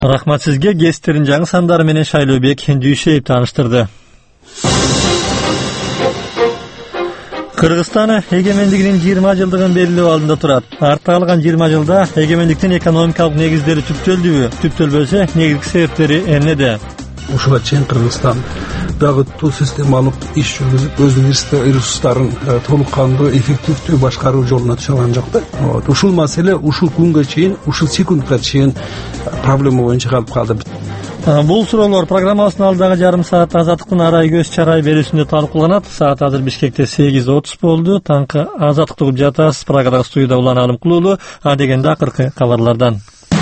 Рахмат сизге. Гестерин жаңы сандары менен Шайлообек Дүйшеев тааныштырды. Кыргызстан эгемендигинин 20 жылдыгын белгилөө алдында турат. Артта калган 20 жылда эгемендиктин экономикалык негиздери түптөлдүбү? Түптөлбөсө, негизги себептери эмнеде? Ушуга чейин Кыргызстан дагы системалык иш жүргүзүп, өзүнүн ресурстарын толук кандуу, эффективдүү башкаруу жолуна түшө алган жок да. Ушул маселе ушул күнгө чейин, ушул секундка чейин проблема боюнча калып калды. Бул суроолор программасынын алдагы жарым саат Азаттыктын арай көз чарай берүүсүндө талкууланат. Саат азыр Бишкекте 8:30 болду. Таңкы Азаттыкты угуп жатасыз. Прагадагы студияда Улан Алымкулуулу. А дегенде акыркы кабарлардан.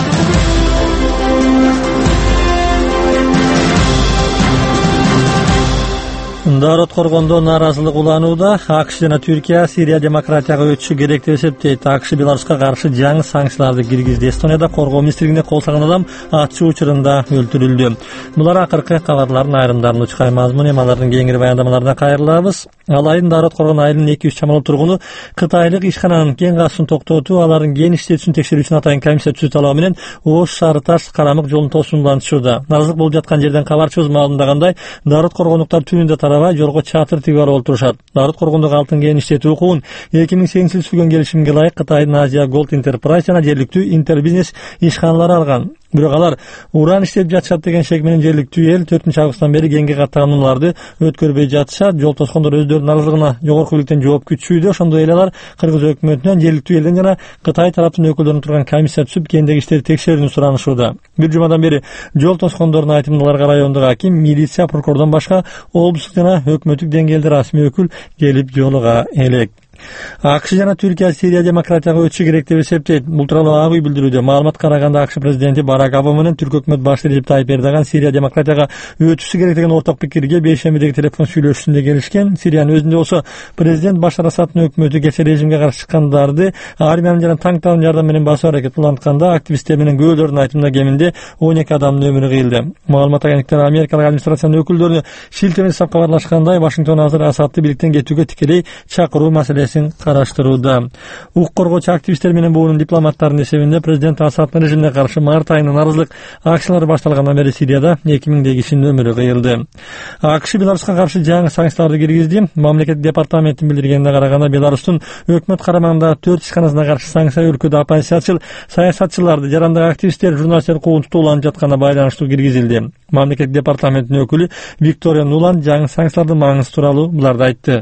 Дарот коргондо нааразылык уланууда. АКШ жана Түркия Сирия демократияга өтүшү керек деп эсептейт. АКШ Беларуска каршы жаңы санкцияларды киргизди. Эстонияда коргоо министрлигине кол салган адам атчуу учурунда өлтүрүлдү. Булар акыркы кабарлардын айрымдарын учкай мазмун, эми алардын кеңири баяндамаларына кайрылабыз. Ал айдын Дарот коргон айылынын 200 чамалуу тургуну Кытайлык ишкананын кен казуусун токтотуу, алардын кен иштетүүсүн текшерүү үчүн атайын комиссия түзүү талабы менен Ош Сарыташ Карамык жолун тосуулантышууда. Наразылык болуп жаткан жерден кабарчыбыз маалымдагандай, Дарот коргондуктар түнүндө тарабай жолго чатыр тигип алып отурушат. Дарот коргондогу алтын кен иштетүү укугун 2008-жылы түзүлгөн келишимге ылайык Кытайдын Азия Голд Enterprise жана жергиликтүү Интербизнес ишканалары алган. Бирок алар уран иштеп жатышат деген шек менен жергиликтүү эл 4-августтан бери кенге каттаган унааларды өткөрбөй жатышат. Жол тоскондор өздөрүнүн наразылыгына жогорку бийликтен жооп күтүшүүдө. Ошондой эле алар Кыргыз өкмөтүнөн, жергиликтүү элден жана Кытай тараптын өкүлдөрүнүн турган комиссия түзүп, кендеги иштерди текшерүүнү суранышууда. Бир жумадан бери жол тоскондордун айтымында аларга райондук аким, милиция, прокурордон башка облустук жана өкмөттүк деңгээлде расмий өкүл келип жолуга элек. АКШ жана Түркия Сирия демократияга өтүшү керек деп эсептейт. Бул тууралуу Ак үй билдирүүдө. Маалыматка караганда АКШ президенти Барак Обама менен Түрк өкмөт башчысы Режеп Тайип Эрдоган Сирия демократияга өтүшү керек деген орток пикирге бейшембидеги телефон сүйлөшүүсүндө келишкен. Сириянын өзүндө болсо президент Башар Асадтын өкмөтү кечээ режимге каршы чыккандарды армиянын жана танктардын жардамы менен басуу аракет улантканда активисттер менен күбөлөрдүн айтымында кеминде 12 адамдын өмүрү кыйылды. Маалымат агенттиктери Америкалык администрациянын өкүлдөрүнө шилтеме жасап кабарлашкандай, Вашингтон азыр Асадты бийликтен кетүүгө тикелей чакыруу маселесин караштыруу. Укук коргоочу активисттер менен буунун дипломаттарынын эсебинде президент Асадтын режимине каршы март айында наразылык акциялары башталгандан бери Сирияда 2000 кишинин өмүрү кыйылды. АКШ Беларуска каршы жаңы санкцияларды киргизди. Мамлекеттик департаменттин билдиргенине караганда, Беларустун өкмөт карамагындагы 4 ишканасына каршы санкция өлкөдө оппозициячыл саясатчыларды, жарандык активисттер, журналисттер куугун тутууланып жатканына байланыштуу киргизилди. Мамлекеттик департаменттин өкүлү Виктория Нуланд жаңы санкциялардын маңызы тууралуу буларды айтты.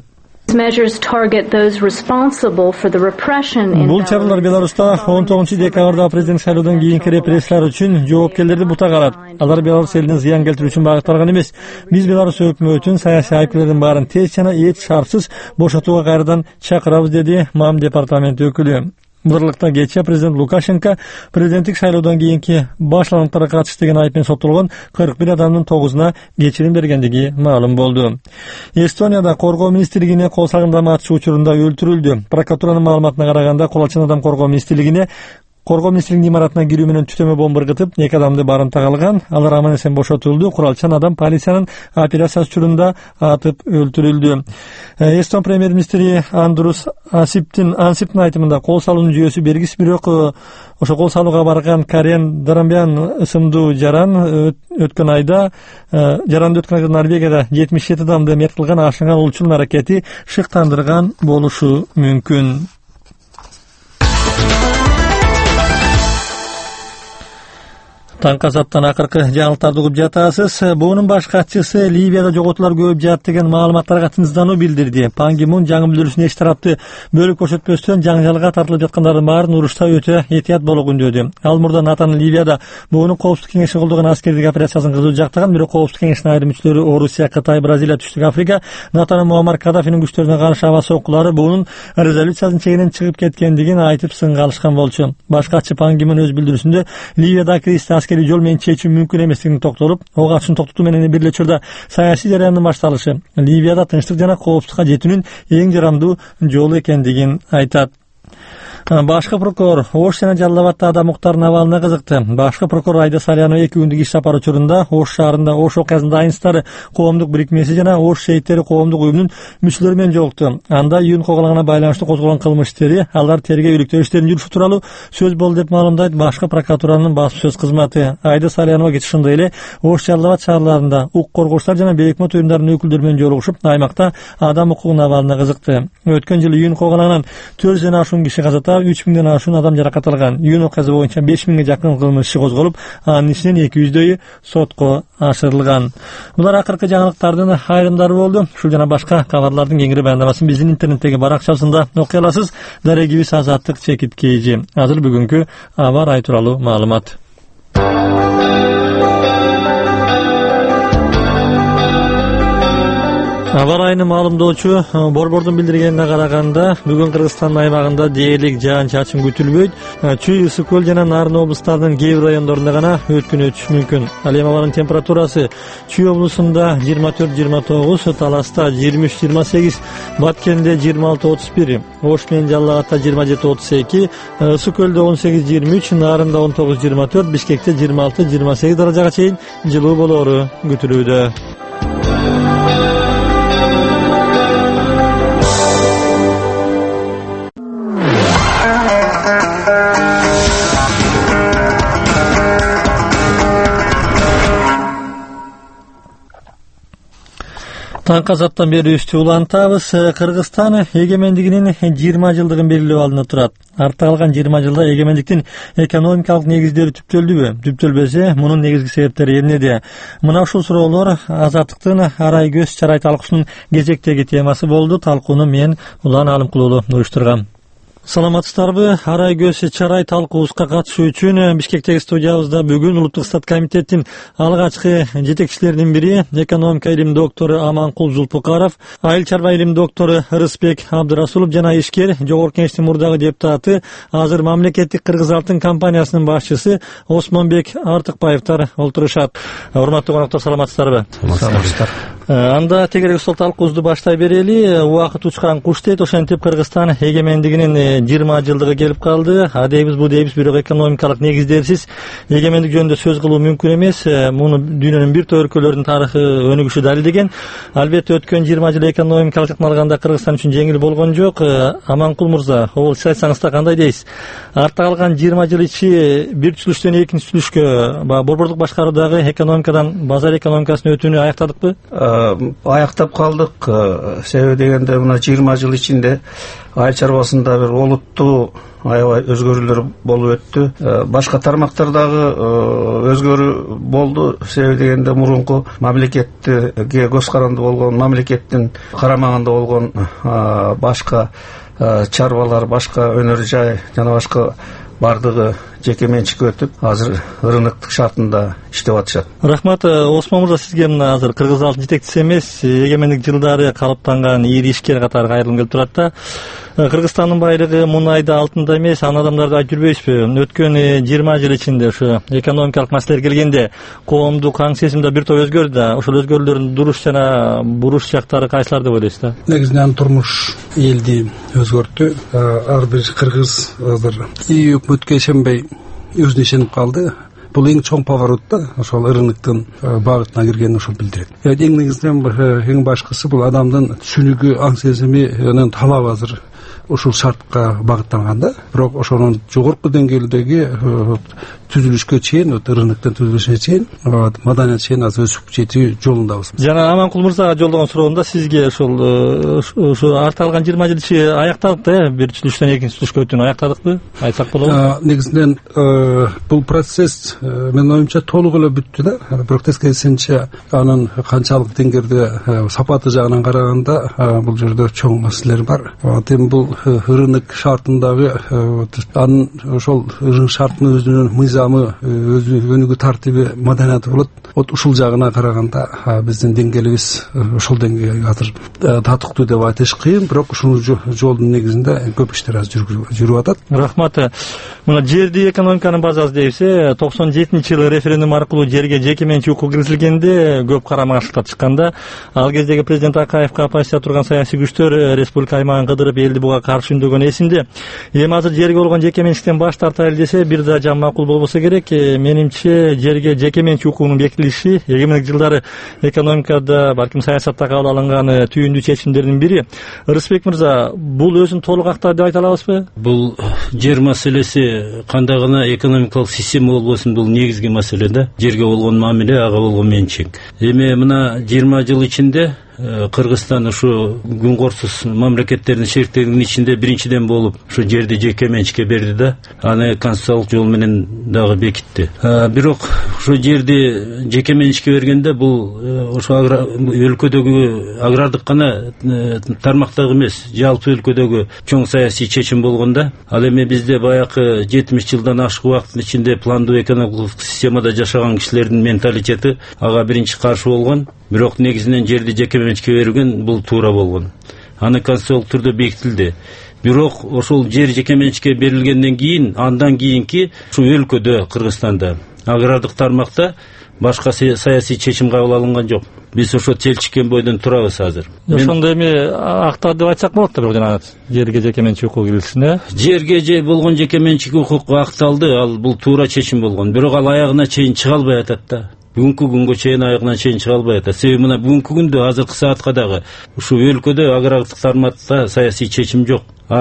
Бул чаралар Беларуста 19 декабрда президент шайлоодон кийинки репрессиялар үчүн жоопкерлерди бутак алат. Алар Беларусь элине зыян келтирүү үчүн багытталган эмес. Биз Беларусь өкмөтүн саясий айыпкерлердин баарын тез жана эч шартсыз бошотууга кайрадан чакырабыз, деди МАМ департаменти өкүлү. Мырлыкта кечээ президент Лукашенко президенттик шайлоодон кийинки башланыктарга катыш деген айып менен соттолгон 41 адамдын 9-уна кечирим бергендиги маалым болду. Эстонияда коргоо министрлигине кол салган атчуу учурунда өлтүрүлдү. Прокуратуранын маалыматына караганда, кол ачан адам коргоо министрлигинин имаратына кирүү менен түтөмө бомба ыргытып, 2 адамды барымтак алган. Алар аман эсен бошотулду. Куралчан адам полициянын операциясы учурунда атып өлтүрүлдү. Эстон премьер-министри Андрус Ансиптин айтымында, кол салуунун жүйөсү бергис, бирок ошо кол салууга барган Карен Дарамбян ысымдуу жаранды өткөн айда Норвегияда 77 адамды мерт кылган ашыган улчун аракети шыктандырган болушу мүмкүн. Таңкы Азаттан акыркы жаңылыктарды угуп жатасыз. Буунун баш катчысы Ливияда жоготуулар көбөйүп жатат деген маалыматтарга тынчсыздануу билдирди. Пан Ги Мун жаңы билдирүүсүндө эч тарапты бөлүп көрсөтпөстөн жаңжалга тартылып жаткандардын баарын урушта өтө этият болууга үндөдү. Ал мурда НАТОнун Ливияда буунун коопсуздук кеңеши колдогон аскердик операциясын кызуу жактаган, бирок коопсуздук кеңешинин айрым мүчөлөрү Орусия, Кытай, Бразилия, Түштүк Африка НАТОнун Муаммар Каддафинин күчтөрүнө каршы аба соккулары буунун резолюциясынын чегинен чыгып кеткендигин айтып сынга алышкан болчу. Баш катчы Пан Ги Мун өз билдирүүсүндө Ливияда кризисти аскерий жол менен чечүү мүмкүн эместигин токтолуп, ок атышын токтотуу менен бир эле учурда саясий жараяндын башталышы Ливияда тынчтык жана коопсуздукка жетүүнүн эң жарамдуу жолу экендигин айтат. Башкы прокурор Ош жана Жалал Абаддагы Муктар Навалына кызыкты. Башкы прокурор Айда Салянова 2 күндүк иш сапары учурунда Ош шаарында Ош окуясынын айныстары коомдук бирикмеси жана Ош шейиттери коомдук уюмунун мүчөлөрү менен жолукту. Анда июнь кылгылагына байланыштуу козголгон кылмыш иштери, алар тергөө-иликтөө иштерин жүргүзүү тууралуу сөз болду деп маалымдайт Башкы прокуратуранын басма сөз кызматы. Айда Салянова ошондой эле Ош Жалал Абад шаарларында укук коргоочулар жана бейикмот уюмдарынын өкүлдөрү менен жолугушуп, аймакта адам укугун абалына кызыкты. Өткөн жылы июнь кылгылагынан 400ден ашуун киши каза таап, 3000ден ашуун адам жаракат алган. Июнь окуясы боюнча 5000ге жакын кылмыш иши козголуп, анын ичинен 200дөйү сотко ашырылган. Булар акыркы жаңылыктардын айрымдары болду. Ушул жана башка кабарлардын кеңири баяндамасын биздин интернеттеги баракчасында окуй аласыз. Дарегибиз Азаттык Чекиткейжи. Азыр бүгүнкү аба ырайы тууралуу маалымат. Аба ырайыны маалымдоочу Борбордун билдиргенине караганда, бүгүн Кыргызстандын аймагында дээрлик жаан-чачын күтүлбөйт. Чүй, Ысык көл жана Нарын облустарынын кээ бир райондорунда гана өткүнү өтүшү мүмкүн. Ал эми абанын температурасы Чүй облусунда 24-29, Таласта 23-28, Баткенде 26-31, Ош менен Жалал Абадта 27-32, Ысык көлдө 18-23, Нарында 19-24, Бишкекте 26-28 даражага чейин жылуу болоору күтүлүүдө. Таңкы азаттан бери үстү улантабыз. Кыргызстан эгемендигинин 20 жылдыгын белгилөө алдында турат. Артта калган 20 жылда эгемендиктин экономикалык негиздери түптөлдүбү? Түптөлбөсө, мунун негизги себептери эмнеде? Мына ушул суроолор Азаттыктын арай көз чарай талкуусунун кезектеги темасы болду. Талкууну мен Улан Алымкулуулу уюштургам. Саламатсыздарбы? Арай көз чарай талкуубузга катышуу үчүн Бишкектеги студиябызда бүгүн Улуттук Стат комитеттин алгачкы жетекчилеринин бири экономика илим доктору Аманкул Зулпукаров, айыл чарба илим доктору Рыспек Абдырасулов жана ишкер Жогорку Кеңештин мурдагы депутаты, азыр мамлекеттик Кыргыз алтын компаниясынын башчысы Осмонбек Артыкбаевтар олтурушат. Урматтуу коноктор, саламатсыздарбы? Саламатсыздар. Анда тегерек устал талкуубузду баштай берели. Убакыт учкан куш дейт. Ошентип Кыргызстан эгемендигинин 20 жылдыгы келип калды. Адейбиз бу дейбиз, бирок экономикалык негиздерсиз эгемендик жөнүндө сөз кылуу мүмкүн эмес. Муну дүйнөнүн бир топ өлкөлөрүнүн тарыхы өнүгүшү далилдеген. Албетте өткөн 20 жыл экономикалык жактан алганда Кыргызстан үчүн жеңил болгон жок. Аманкул мырза, сиз айтсаңыз да кандай дейсиз? Артта калган 20 жыл ичи бир түзүлүштөн экинчи түзүлүшкө борбордук башкаруудагы экономикадан базар экономикасына өтүүнү аяктадыкпы? Аяктап калдык. Себеби дегенде мына 20 жыл ичинде айыл чарбасында бир олуттуу аябай өзгөрүүлөр болуп өттү. Башка тармактардагы өзгөрүү болду. Себеби дегенде мурунку мамлекетке көз каранды болгон, мамлекеттин карамагында болгон башка чарбалар, башка өнөр жай жана башка бардыгы жеке менчикке өтүп, азыр рыноктук шартында иштеп атышат. Рахмат. Осмон мырза, сизге мына азыр Кыргыз алтын жетекчиси эмес, эгемендик жылдары калыптанган ири ишкер катары кайрылгым келип турат да. Кыргызстандын байлыгы мунайда, алтында эмес, аны адамдарды айтып жүрбөйсүзбү? Өткөн 20 жыл ичинде ушу экономикалык маселелер келгенде коомдук аң сезимде бир топ өзгөрдү да. Ошол өзгөрүүлөрдүн дуруш жана буруш жактары кайсылар деп ойлойсуз да? Негизинен турмуш элди өзгөрттү. Ар бир кыргыз азыр өкмөткө ишенбей өзүнө ишенип калды. Бул эң чоң поворот да, ошол рыноктун багытына киргенин ошол билдирет. Эң негизинен эң башкысы бул адамдын түшүнүгү, аң сезими, анын талабы азыр ушул шартка багытталган да. Бирок ошонун жогорку деңгээлдеги түзүлүшкө чейин, рыноктун түзүлүшүнө чейин, маданият чейин азыр өсүп жетүү жолундабыз. Жана Аманкул мырзага жолдогон суроомда сизге ошол арта калган 20 жыл ичи аяктадык да, бир түзүлүштөн экинчи түзүлүшкө өтүүнү аяктадыкпы? Айтсак болобу? Негизинен бул процесс менин оюмча толук эле бүттү да. Бирок тескерисинче анын канчалык деңгээлде сапаты жагынан караганда бул жерде чоң маселелер бар. Эми бул рынок шартындагы анын ошол рынок шартынын өзүнүн мыйзамы, өзү өнүгүү тартиби, маданияты болот. Вот ушул жагына караганда биздин деңгээлибиз ошол деңгээлге азыр татыктуу деп айтыш кыйын, бирок ушул жолдун негизинде көп иштер азыр жүрүп атат. Рахмат. Мына жерди экономиканын базасы дейбиз. 97-жылы референдум аркылуу жерге жеке менчик укугу киргизилгенде көп карама каршылыкка чыкканда, ал кездеги президент Акаевге оппозиция турган саясий күчтөр республика аймагын кыдырып элди элди буга каршы үндөгөн эсимде. Эми азыр жерге болгон жеке менчиктен баш тартайлы десе бир да жан макул болбосо керек. Менимче жерге жеке менчик укугунун бекитилиши эгемендик жылдары экономикада, балким саясатта кабыл алынган түйүндүү чечимдердин бири. Рысбек мырза, бул өзүн толук актады деп айта алабызбы? Бул жер маселеси кандай гана экономикалык система болбосун, бул негизги маселе да. Жерге болгон мамиле, ага болгон менчик. Эми мына 20 жыл ичинде Кыргызстан ушу күн корсуз мамлекеттердин шериктигинин ичинде биринчиден болуп ушу жерди жеке менчикке берди да, аны конституциялык жол менен дагы бекитти. Бирок ушу жерди жеке менчикке бергенде бул ушу өлкөдөгү агрардык гана тармактагы эмес, жалпы өлкөдөгү чоң саясий чечим болгонда, ал эми бизде баягы 70 жылдан ашык убакыттын ичинде пландуу экономикалык системада жашаган кишилердин менталитети ага биринчи каршы болгон. Бирок негизинен жерди жеке менчикке берген бул туура болгон. Аны конституциялык түрдө бекитилди. Бирок ошол жер жеке менчикке берилгенден кийин, андан кийинки ушу өлкөдө, Кыргызстанда агрардык тармакта башка саясий чечим кабыл алынган жок. Биз ошо телчиккен бойдон турабыз азыр. Ошондо эми актады деп айтсак болот да, бирок жана жерге жеке менчик укугу кирилсин. Жерге болгон жеке менчик укук акталды, ал бул туура чечим болгон. Бирок ал аягына чейин чыга албай атат да. Бүгүнкү күнгө чейин аягына чейин чыга албай атат. Себеби мына бүгүнкү күндө азыркы саатка дагы ушу өлкөдө агрардык тармакта саясий чечим жок.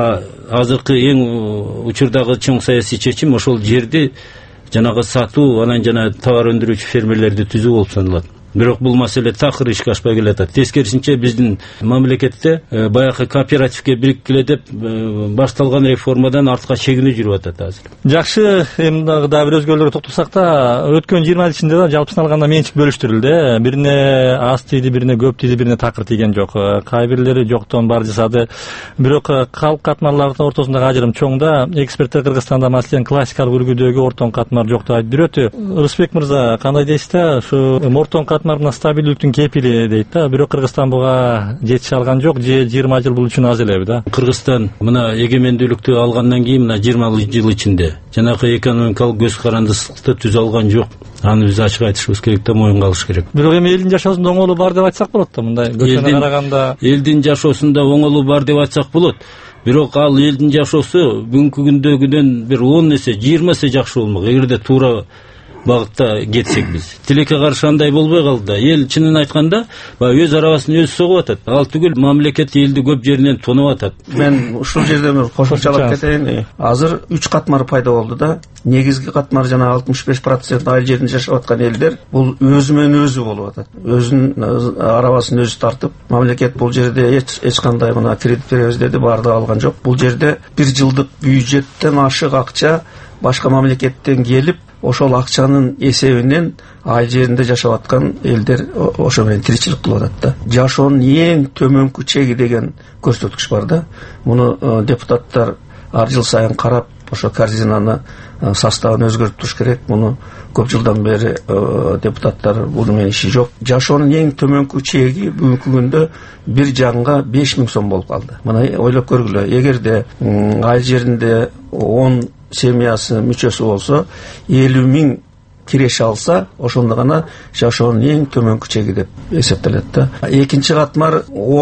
Азыркы эң учурдагы чоң саясий чечим ошол жерди жанагы сатуу, анан жана товар өндүрүүчү фермерлерди түзүү болуп саналат. Бирок бул маселе такыр ишке ашпай келатат. Тескерисинче биздин мамлекетте баягы кооперативге бириккиле деп башталган реформадан артка чегинүү жүрүп атат азыр. Жакшы, эми дагы бир өзгөлөргө токтолсак да, өткөн 20 жыл ичинде да жалпысын алганда менчик бөлүштүрүлдү. Бирине аз тийди, бирине көп тийди, бирине такыр тийген жок. Кай бирлери жоктон бар жасады. Бирок калк катмарлардын ортосундагы ажырым чоң да. Эксперттер Кыргызстанда маселен классикалык үлгүдөгү ортон катмар жок деп айтып жүрөт. Рысбек мырза, кандай дейсиз да? Ушу ортон мына стабилдүүлүктүн кепили дейт да. Бирок Кыргызстан буга жетише алган жок. 20 жыл бул үчүн аз элеби да. Кыргызстан мына эгемендүүлүктү алгандан кийин мына 20 жыл ичинде жанагы экономикалык көз карандысыкты түзө алган жок. Аны биз ачык айтышыбыз керек да, моюнга алыш керек. Бирок эми элдин жашоосунда оңолуу бар деп айтсак болот да, мындай көчөнө караганда. Элдин жашоосунда оңолуу бар деп айтсак болот. Бирок ал элдин жашоосу бүгүнкү күндөгүдөн бир 10 эсе, 20 эсе жакшы болмок. Эгерде туура багытта кетсек биз. Тилекке каршы андай болбой калды да. Эл чынын айтканда, өз арабасын өзү согуп атат. Ал түгүл мамлекет элди көп жеринен тонуп атат. Мен ушул жерде бир кошумчалап кетейин. Азыр 3 катмар пайда болду да. Негизги катмар жана 65% айыл жеринде жашап аткан элдер бул өзү менен өзү болуп атат. Өзүнүн арабасын өзү тартып, мамлекет бул жерде эч кандай мына кредит беребиз деди, баардыгы алган жок. Бул жерде 1 жылдык бюджеттен ашык акча башка мамлекеттен келип, ошол акчанын эсебинен айыл жеринде жашап аткан элдер ошо менен тиричилик кылып атат да. Жашоонун эң төмөнкү чеги деген көрсөткүч бар да. Муну депутаттар ар жыл сайын карап, ошо корзинаны составын өзгөртүп туруш керек. Муну көп жылдан бери депутаттар бул менен иши жок. Жашоонун эң төмөнкү чеги бүгүнкү күндө бир жанга 5000 сом болуп калды. Мына ойлоп көргүлө, эгерде айыл жеринде 10 семьясы мүчөсү болсо, 50.000 киреше алса, ошондо гана жашоонун эң төмөнкү чеги деп эсептелет да. Экинчи катмар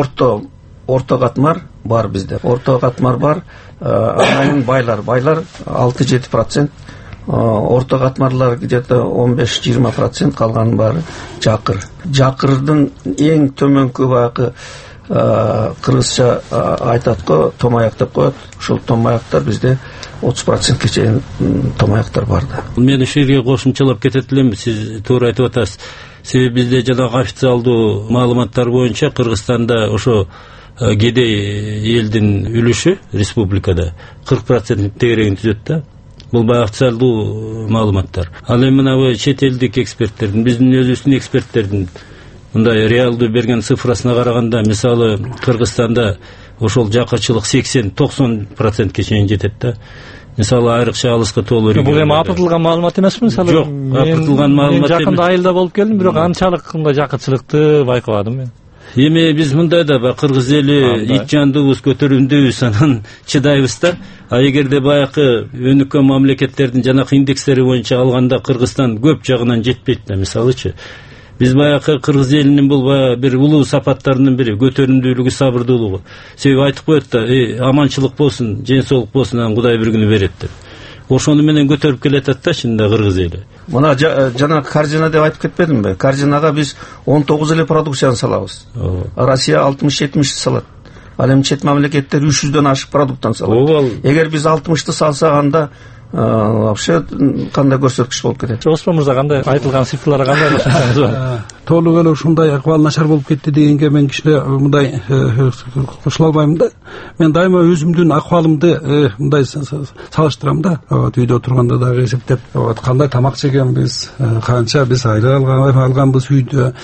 орто катмар бар бизде. Орто катмар бар. Анан байлар 6-7%, орто катмарлар где-то 15-20%, калган баары жакыр. Жакырдын эң төмөнкү багы кыргызча айтат го, томаяк деп коет. Ушул томаяктар бизде 30%ке чейин томаяктар бар да. Мен ушерге кошумчалап кетет элем, сиз туура айтып атасыз. Себеби бизде жанагы официалдуу маалыматтар боюнча Кыргызстанда ошо кедей элдин үлүшү республикада 40% тегерегин түзөт да. Бул баягы официалдуу маалыматтар. Ал эми мына чет элдик эксперттердин, биздин өзүбүздүн эксперттердин мындай реалдуу берген цифрасына караганда, мисалы Кыргызстанда ошол жакырчылык 80-90%ке чейин жетет да. Мисалы айрыкча алыска тоолуу регион. Бул эми апыртылган маалымат эмеспи? Мисалы жок, апыртылган маалымат эмес. Мен жакында айылда болуп келдим, бирок анчалык мындай жакырчылыкты байкабадым мен. Эми биз мындай да кыргыз эли ит жандыбыз, көтөрүмдүүбүз, анан чыдайбыз да. Эгерде баягы өнүккөн мамлекеттердин жанакы индекстери боюнча алганда Кыргызстан көп жагынан жетпейт да, мисалычы. Биз баягы кыргыз элинин бул баягы бир улуу сапаттарынын бири көтөрүмдүүлүгү, сабырдуулугу. Себеби айтып коет да, аманчылык болсун, жен соолук болсун, анан Кудай бир күнү берет деп. Ошону менен көтөрүп келатат да чынында кыргыз эли. Мына жана каржина деп айтып кетпедимби? Каржинага биз 19 эле продукцияны салабыз. Россия 60-70 салат. Ал эми чет мамлекеттер 300дөн ашык продукттан салат. Эгер биз 60-ты салсак, анда вообще кандай көрсөткүч болуп кетет. Осмон мырза, кандай айтылган цифрлар кандай башыңыз бар? Толук эле ушундай акыбал начар болуп кетти дегенге мен кичине мындай кошула албайм да. Мен дайыма өзүмдүн акыбалымды мындай салыштырам да. Үйдө отурганда дагы эсептеп, кандай тамак жегенбиз, канча биз айлык алганбыз үйдө,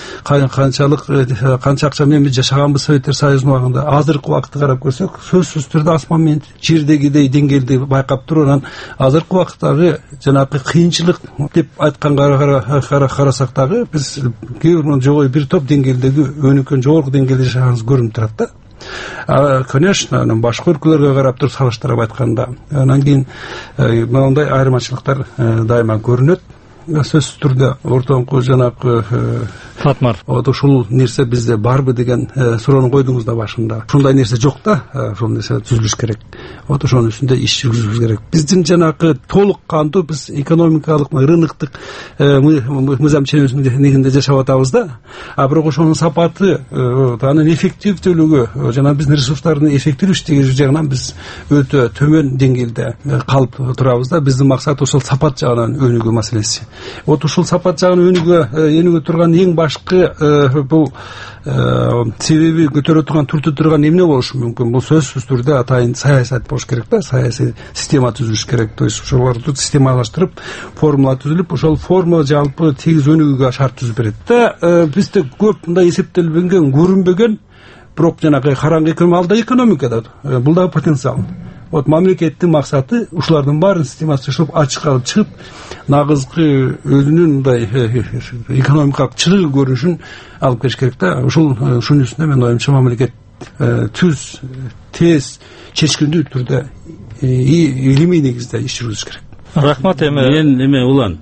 канча акча менен биз жашаганбыз Советтер Союзунун убагында. Азыркы убакытты карап көрсөк, сөзсүз түрдө асман менен жердегидей деңгээлди байкап туруп, анан азыркы убакыттагы жанагы кыйынчылык деп айтканга карасак дагы биз жогой бир топ деңгээлдеги өнүккөн жогорку деңгээлде жашаганыбыз көрүнүп турат да. Конечно, башка өлкөлөргө карап туруп салыштырып айтканда, анан кийин мындай айырмачылыктар дайыма көрүнөт. Сөзсүз түрдө ортоңку жанагы Фатмар. Ушул нерсе бизде барбы деген суроону койдуңуз да башында. Ушундай нерсе жок да, ошол нерсе түзүлүш керек. Ошонун үстүндө иш жүргүзүш керек. Биздин жанагы толук кандуу биз экономикалык, рыноктук мыйзам ченемибиздин негизинде жашап атабыз да. Бирок ошонун сапаты, анын эффективдүүлүгү, жана биздин ресурстардын эффективдүү иштеген жагынан биз өтө төмөн деңгээлде калып турабыз да. Биздин максат ошол сапат жагынан өнүгүү маселеси. Ушул сапат жагынан өнүгө турган эң башкы бул себеби көтөрө турган, түртө турган эмне болушу мүмкүн? Бул сөзсүз түрдө атайын саясат болуш керек да, саясий система түзүлүш керек. То есть ошолорду системалаштырып, формула түзүлүп, ошол формула жалпы тегиз өнүгүүгө шарт түзүп берет да. Бизде көп мындай эсептелбеген, көрүнбөгөн, бирок жанагы караңгы экономикада бул да потенциал. Мамлекеттин максаты ушулардын баарын системалаштырып, ачыкка алып чыгып, нагызкы өзүнүн мындай экономикалык чыгыы көрүнүшүн алып келиш керек да. Ушунун үстүнө мен оюмча мамлекет түз, тез, чечкиндүү түрдө илимий негизде иш жүргүзүш керек. Рахмат. Эме улан.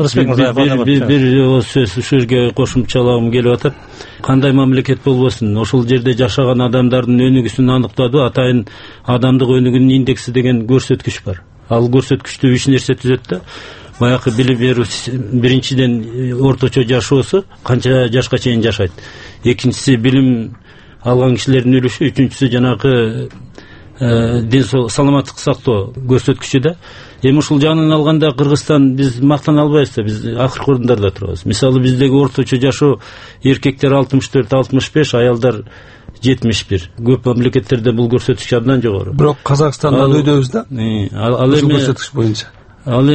Бир сөз ушул жерге кошумчалагым келип атат. Кандай мамлекет болбосун, ошол жерде жашаган адамдардын өнүгүүсүн аныктадуу атайын адамдык өнүгүүнүн индекси деген көрсөткүч бар. Ал көрсөткүчтү үч нерсе түзөт да. Баягы билим берүү, биринчиден орточо жашоосу, канча жашка чейин жашайт. Экинчиси билим алган кишилердин үлүшү, үчүнчүсү жанагы саламаттык сактоо көрсөткүчү да. Эми ушул жагынан алганда Кыргызстан биз мактана албайбыз да, биз акыркы орундарда турабыз. Мисалы биздеги орточо жашоо эркектер 64-65, аялдар 71. Көп мамлекеттерде бул көрсөткүч абдан жогору. Бирок Казакстанда өйдөбүз да. Ал эми көрсөткүч боюнча. Ал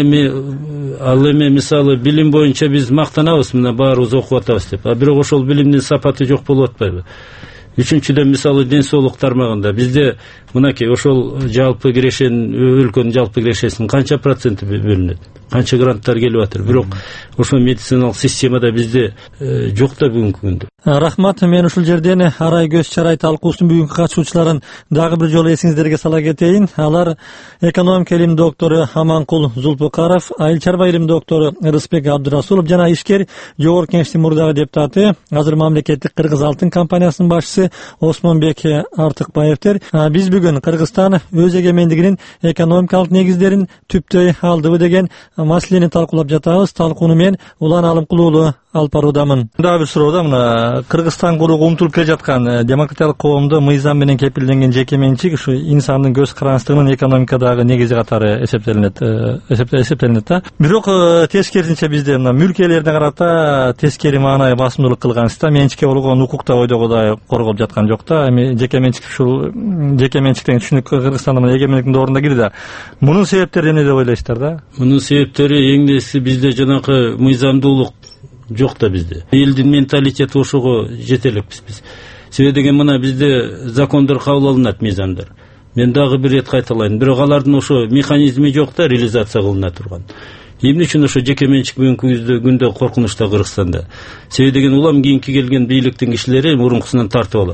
эми мисалы билим боюнча биз мактанабыз, мына баарыбыз окуп атабыз деп. Бирок ошол билимдин сапаты жок болуп атпайбы? Үчүнчүдөн мисалы ден соолук тармагында бизде мынакей ошол жалпы кирешенин, өлкөнүн жалпы кирешесинин канча проценти бөлүнөт? Канча гранттар келип атыр? Бирок ошол медициналык системада бизде жок да бүгүнкү күндө. Рахмат. Мен ушул жерден арай көз чарай талкуусунун бүгүнкү катышуучуларын дагы бир жолу эсиңиздерге сала кетейин. Алар экономика илим доктору Аманкул Зулпукаров, айыл чарба илим доктору Рыспек Абдырасулов жана ишкер жогорку кеңештин мурдагы депутаты, азыр мамлекеттик Кыргыз алтын компаниясынын башчысы Осмонбек Артыкбаевтер. Биз бүгүн Кыргызстан өз эгемендигинин экономикалык негиздерин түптөй алдыбы деген маселени талкуулап жатабыз. Талкууну мен Улан Алымкулуулу алып баруудамын. Дагы бир суроо да, мына Кыргызстан курууга умтулуп келе жаткан демократиялык коомдо мыйзам менен кепилденген жеке менчик ушу инсандын көз карандысынын экономикадагы негизи катары эсептелинет да. Бирок тескерисинче бизде мына мүлк ээлерине карата тескери маанай басымдуулук кылгансызда, менчикке болгон укук да ойдогудай корголуп жаткан жок да. Эми жеке менчик ушул жеке менчик деген түшүнүк Кыргызстанда эгемендиктин доорунда кирди да. Мунун себептери эмне деп ойлойсуздар да? Мунун себептери эң нечеси бизде жанакы мыйзамдуулук жок да бизде. Элдин менталитети ошого жете элекпиз биз. Себеби деген мына бизде закондор кабыл алынат, мыйзамдар. Мен дагы бир рет кайталайын. Бирок алардын ошо механизми жок да, реализация кылына турган. Эмне үчүн ошо жеке менчик бүгүнкү күндө коркунучта Кыргызстанда? Себеби деген улам кийинки келген бийликтин кишилери мурункусунан тартып алат.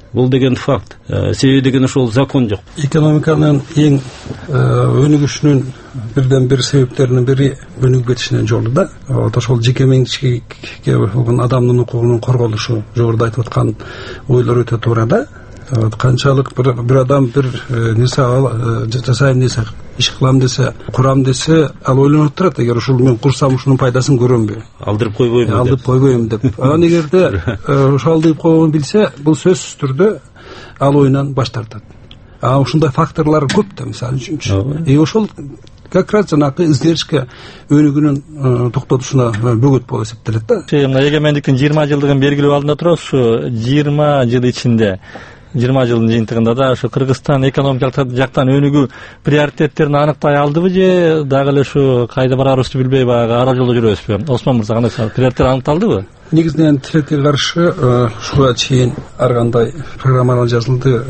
бул деген факт. Себеби деген ошол закон жок. Экономиканын эң өнүгүшүнүн бирден бир себептеринин бири өнүгүп кетишинин жолу да. Ошол жеке менчикке болгон адамдын укугунун корголушу, жогоруда айтып аткан ойлор өтө туура да. Канчалык бир адам бир нерсе жасайм десе, иш кылам десе, курам десе, ал ойлонуп турат, эгер ушул мен курсам ушунун пайдасын көрөмбү, алдырып койбойм деп. Анан эгерде ошол алдырып койгонун билсе, бул сөзсүз түрдө ал оюнан баш тартат. Ушундай факторлор көп да, мисалы үчүнчү. Ошол как раз жанакы издеришке өнүгүүнүн токтотушуна бөгөт болуп эсептелет да. Мына эгемендиктин 20 жылдыгын белгилеп алдында турабыз. Ушу 20 жыл ичинде 20 жылдын жыйынтыгында да ушу Кыргызстан экономикалык жактан өнүгүү приоритеттерин аныктай алдыбы же дагы эле ушу кайда барарыбызды билбей баягы ара жолдо жүрөбүзбү? Осмон мырза, кандай приоритеттер аныкталдыбы? Негизинен тилекке каршы ушуга чейин ар кандай программалар жазылды,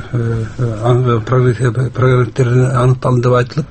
приоритеттери аныкталды деп айтылып,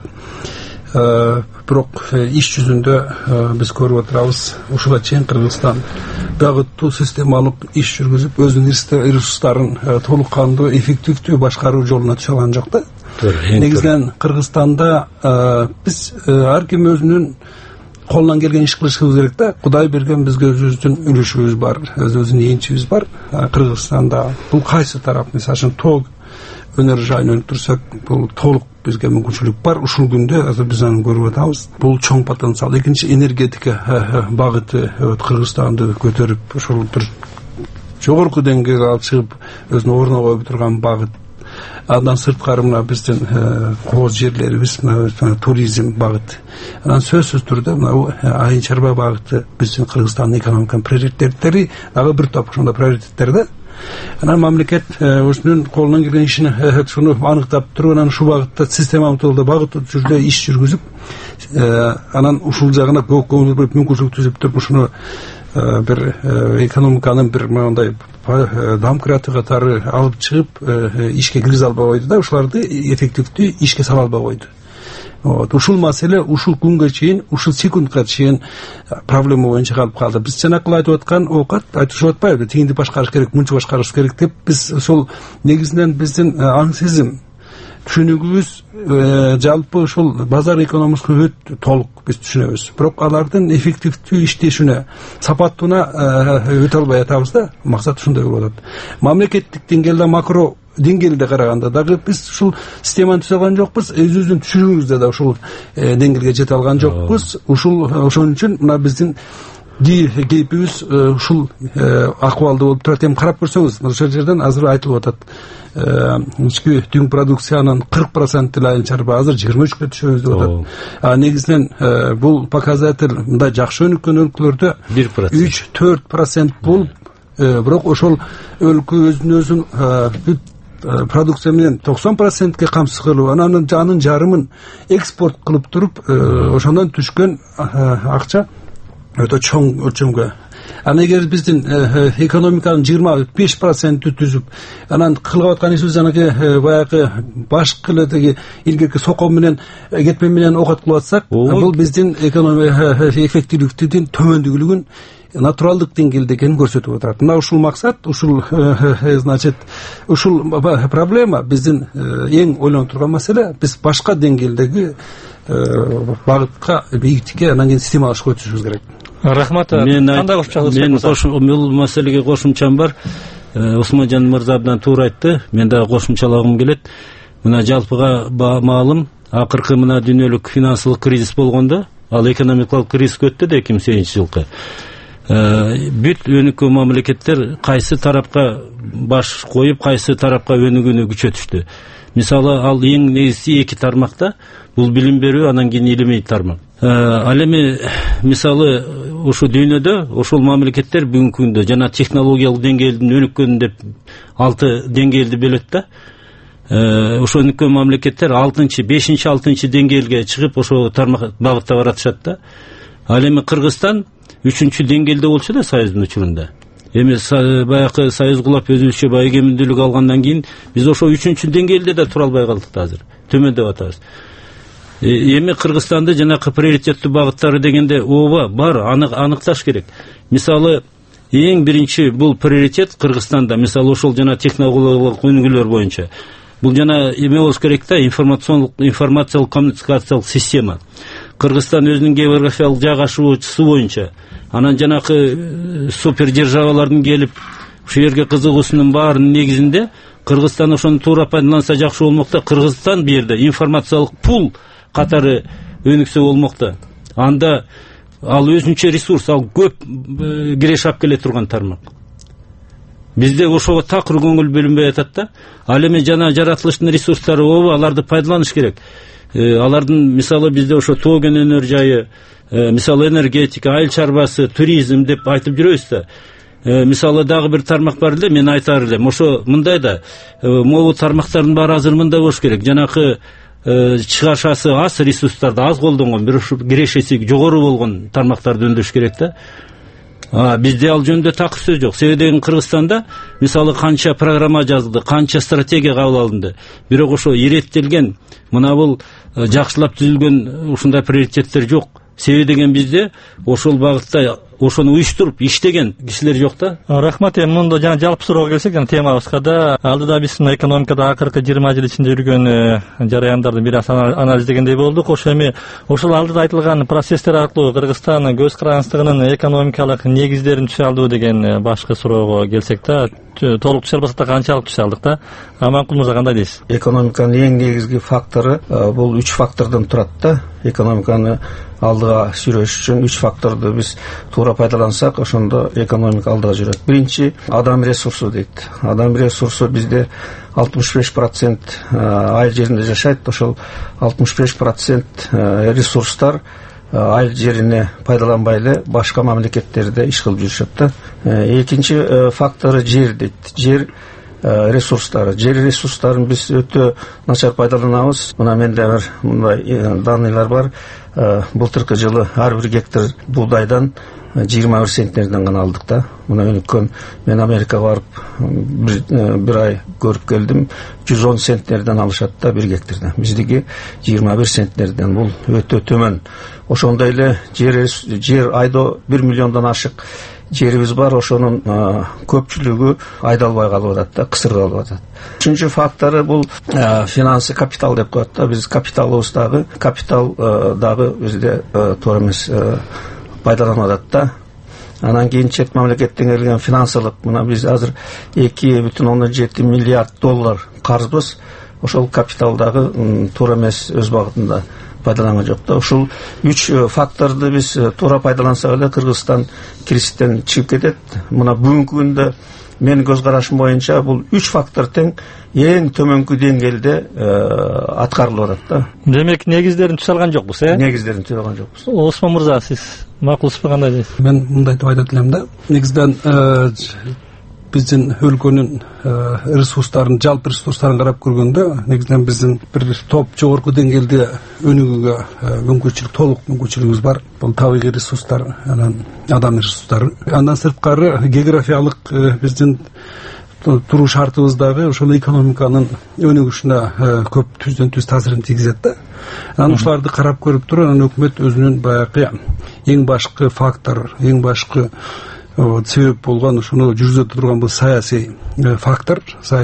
бирок иш жүзүндө биз көрүп отурабыз, ушуга чейин Кыргызстан багыттуу системалык иш жүргүзүп, өзүнүн ресурстарын толук кандуу, эффективдүү башкаруу жолуна түшө алган жок да. Негизинен Кыргызстанда биз ар ким өзүнүн колунан келген иш кылышыбыз керек да. Кудай берген бизге өзүбүздүн үлүшүбүз бар, өзүбүздүн энчибиз бар. Кыргызстанда бул кайсы тарап, мисалы тоо өнөр жайын өнүктүрсөк, бул толук бизге мүмкүнчүлүк бар. Ушул күндө азыр биз аны көрүп атабыз. Бул чоң потенциал. Экинчи, энергетика багыты Кыргызстанды көтөрүп, ошол бир жогорку деңгээлге алып чыгып, өзүнүн ордуна коюп турган багыт. Андан сырткары мына биздин кооз жерлерибиз, туризм багыты. Анан сөзсүз түрдө мына айыл чарба багыты биздин Кыргызстандын экономиканын приоритеттери, дагы бир топ ошондой приоритеттер да. Анан мамлекет өзүнүн колунан келген ишин шуну аныктап туруп, анан ушул багытта системалык түрдө багыттуу түрдө иш жүргүзүп, анан ушул жагына көңүл буруп, мүмкүнчүлүк түзүп туруп, ушуну бир экономиканын бир мындай дамкраты катары алып чыгып ишке киргизе албай койду да, ушуларды эффективдүү ишке сала албай койду. Ушул маселе ушул күнгө чейин, ушул секундка чейин проблема боюнча калып калды. Биз жанакы айтып аткан оокат айтышып атпайбы, тигинди башкарыш керек, мынча башкарыш керек деп. Биз ошол негизинен биздин аң сезим, түшүнүгүбүз жалпы ушул базар экономикасы өтө толук биз түшүнөбүз. Бирок алардын эффективдүү иштешине, сапаттууна өтө албай атабыз да. Максат ушундай болуп атат. Мамлекеттик деңгээлде, макро деңгээлде караганда дагы биз ушул системаны түзө алган жокпуз, өзүбүздүн түшүнүгүбүздө да ушул деңгээлге жете алган жокпуз. Ошон үчүн мына биздин кейпибиз ушул акыбалда болуп турат. Эми карап көрсөңүз, ошол жерден азыр айтылып атат. Ички дүң продукциянын 40% айыл чарба, азыр 23-кө түшөбүз деп атат. Негизинен бул показатель мындай жакшы өнүккөн өлкөлөрдө 3-4% болуп, бирок ошол өлкө өзүн продукция менен 90%ке камсыз кылып, анан анын жарымын экспорт кылып туруп, ошондон түшкөн акча өтө чоң өлчөмгө. Анан эгер биздин экономиканын 25% түзүп, анан кылып аткан ишибиз жанагы баягы башкы эле илгерки соком менен кетме менен окат кылып атсак, бул биздин экономика эффективдүүлүктүн төмөндүгүлүгүн натуралдык деңгээлде экенин көрсөтүп отурат. Мына ушул максат, ушул значит, ушул проблема биздин эң ойлонуп турган маселе. Биз башка деңгээлдеги багытка, бийиктикке, анан кийин системалашып өтүшүбүз керек. Рахмат. Мен бул маселеге кошумчам бар. Осмонжан мырза абдан туура айтты. Мен дагы кошумчалагым келет. Мына жалпыга маалым, акыркы мына дүйнөлүк финансылык кризис болгондо, ал экономикалык кризис өттү да 2008-жылкы. Бүт өнүккөн мамлекеттер кайсы тарапка баш коюп, кайсы тарапка өнүгүүнү күчөтүштү. Мисалы, ал эң негизги эки тармакта, бул билим берүү, анан кийин илимий тармак. Ал эми мисалы ушу дүйнөдө ошол мамлекеттер бүгүнкү күндө жана технологиялык деңгээлдин өнүккөнүн деп 6 деңгээлди бөлөт да. Ошо өнүккөн мамлекеттер 5-6 деңгээлге чыгып ошо тармак багытта баратышат да. Ал эми Кыргызстан 3-чү деңгээлде болчу да Союздун учурунда. Эми баягы Союз кулап өзүбүзчө эгемендүүлүк алгандан кийин биз ошо 3-чү деңгээлде да тура албай калдык да азыр. Төмөндөп атабыз. Эми Кыргызстанда жанакы приоритеттүү багыттары дегенде ооба бар, аныкташ керек. Мисалы, эң биринчи бул приоритет Кыргызстанда. Мисалы ошол жана технологиялык өнүгүүлөр боюнча бул жана эме болуш керек да, информациялык коммуникациялык система. Кыргызстан өзүнүн географиялык жайгашуусу боюнча, анан жанакы супер державалардын келип ушул жерге кызыгуусунун баарынын негизинде Кыргызстан ошону туура пайдаланса жакшы болмок да. Кыргызстан бу жерде информациялык пул катары өнүксө болмок да. Анда ал өзүнчө ресурс, ал көп киреш алып келе турган тармак. Бизде ошого такыр көңүл бөлүнбөй атат да. Ал эми жана жаратылыштын ресурстары ооба, аларды пайдаланыш керек. Алардын мисалы бизде ошо тоо кен өнөр жайы, мисалы энергетика, айыл чарбасы, туризм деп айтып жүрөбүз да. Мисалы дагы бир тармак бар эле, мен айтар элем. Ошо мындай да, могу тармактардын баары азыр мындай болуш керек. Жанакы чыгашасы аз ресурстарды аз колдонгон, бирок ушу кирешеси жогору болгон тармактарды өндүрүш керек да. Бизде ал жөнүндө такыр сөз жок. Себеби Кыргызстанда мисалы канча программа жазылды, канча стратегия кабыл алынды. Бирок ошо иреттелген, мына бул жакшылап түзүлгөн ушундай приоритеттер жок. Себеби бизде ошол багытта ошону уюштуруп иштеген кишилер жок да. Рахмат. Эми мында жана жалпы суроого келсек, жана темабызга да, алдыда биз экономикада акыркы 20 жыл ичинде жүргөн жараяндарды бир аз анализдегендей болдук. Ошо эми ошол алдыда айтылган процесстер аркылуу Кыргызстан көз карандысындагынын экономикалык негиздерин түшө алдыбы деген башкы суроого келсек да, толук түшө албасак да канчалык түшө алдык да? Аманкул мырза, кандай дейсиз? Экономиканын эң негизги фактору бул 3 фактордон турат да. Экономиканы алдыга сүйрөш үчүн 3 факторду биз туура пайдалансак, ошондо экономика алдыга жүрөт. Биринчи адам ресурсу дейт. Адам ресурсу бизде 65% айыл жеринде жашайт. Ошол 65% ресурстар айыл жерине пайдаланбай эле башка мамлекеттерде иш кылып жүрүшөт да. Экинчи фактору жер дейт. Жер ресурстары. Жер ресурстарын биз өтө начар пайдаланабыз. Мына менде бир мындай даныйлар бар. Былтыркы жылы ар бир гектар буудайдан 21 центнерден гана алдык да. Мына өнүккөн, мен Америкага барып бир ай көрүп келдим. 110 центнерден алышат да бир гектардан. Биздики 21 центнерден. Бул өтө төмөн. Ошондой эле жер айда 1 миллиондон ашык жерибиз бар. Ошонун көпчүлүгү айдалбай калып атат да, кысырылып атат. Үчүнчү фактору бул финансы, капитал деп коет да. Биз капитал дагы бизде туура эмес пайдаланып атат да. Анан кийин чет мамлекеттен келген финансылык, мына биз азыр 2,7 миллиард доллар карызбыз. Ошол капитал дагы туура эмес өз багытында пайдаланган жок да. Ушул 3 факторду биз туура пайдалансак эле Кыргызстан кризистен чыгып кетет. Мына бүгүнкү күндө менин көз карашым боюнча бул 3 фактор тең эң төмөнкү деңгээлде аткарылып атат да. Демек негиздерин түшө алган жокпуз, Негиздерин түшө алган жокпуз. Осмон мырза, сиз макулсузбу, кандай дейсиз? Мен мындай деп айтат элем да. Негизинен биздин өлкөнүн ресурстарын, жалпы ресурстарын карап көргөндө, негизинен биздин бир топ жогорку деңгээлде өнүгүүгө мүмкүнчүлүк, толук мүмкүнчүлүгүбүз бар. Бул табигый ресурстар, анан адам ресурстары. Андан сырткары географиялык биздин туруу шартыбыздагы ошол экономиканын өнүгүшүнө көп түздөн түз таасирин тийгизет да. Анан ушуларды карап көрүп туруп, анан өкмөт өзүнүн баягы эң башкы фактор, эң башкы себеп болгон ушуну жүргүзүп турган бул саясий фактор,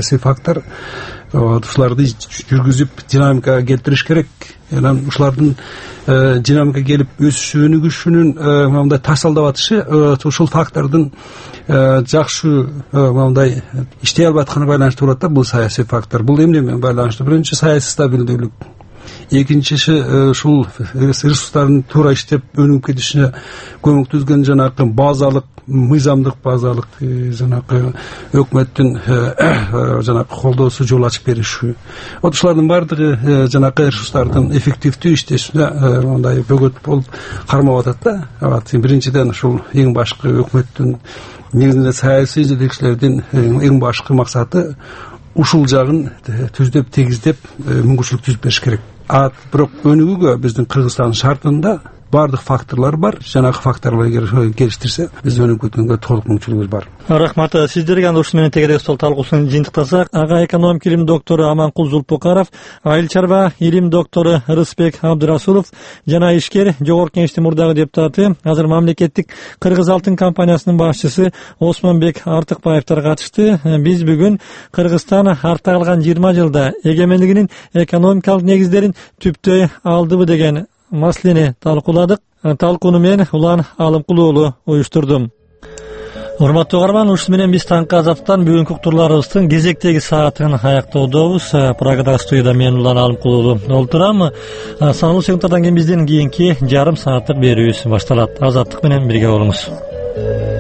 ушуларды жүргүзүп динамикага келтириш керек. Анан ушулардын динамика келип өсүш өнүгүшүнүн мындай ташалдап атышы ушул фактордун жакшы мындай иштей албай атканына байланыштуу болот да. Бул саясий фактор. Бул эмне менен байланыштуу? Биринчи саясий стабилдүүлүк. Экинчиси ушул ресурстардын туура иштеп өнүгүп кетишине көмөктөзгөн жанакы базалык, мыйзамдык базалык жанакы өкмөттүн жанакы колдоосу жол ачып бериши. Ушулардын баардыгы жанакы ресурстардын эффективдүү иштешине мындай бөгөт болуп кармап атат да. Биринчиден ушул эң башкы өкмөттүн, негизинде саясий жетекчилердин эң башкы максаты ушул жагын түздөп, тегиздеп мүмкүнчүлүк түзүп бериш керек. Бирок өнүгүүгө биздин Кыргызстан шартында бардык факторлор бар. Жанагы факторлорду келиштирсе, биз өнүгүп кеткөнгө толук мүмкүнчүлүгүбүз бар. Рахмат сиздерге. Аны ушу менен тегерек стол талкуусун жыйынтыктасак, ага экономик илим доктору Аманкул Зулпукаров, айыл чарба илим доктору Рысбек Абдырасулов жана ишкер жогорку кеңештин мурдагы депутаты, азыр мамлекеттик Кыргыз алтын компаниясынын башчысы Осмонбек Артыкбаевдер катышты. Биз бүгүн Кыргызстан артта калган 20 жылда эгемендигинин экономикалык негиздерин түптөй алдыбы деген маселени талкууладык. Талкууну мен Улан Алымкул уулу уюштурдум. Урматтуу угарман, ушуну менен биз таңкы азаттан бүгүнкү уктурларыбыздын кезектеги саатын аяктоодобуз. Программада студияда мен Улан Алымкул уулу олтурам. Саналуу секундтардан кийин биздин кийинки жарым сааттык берүүбүз башталат. Азаттык менен бирге болуңуз.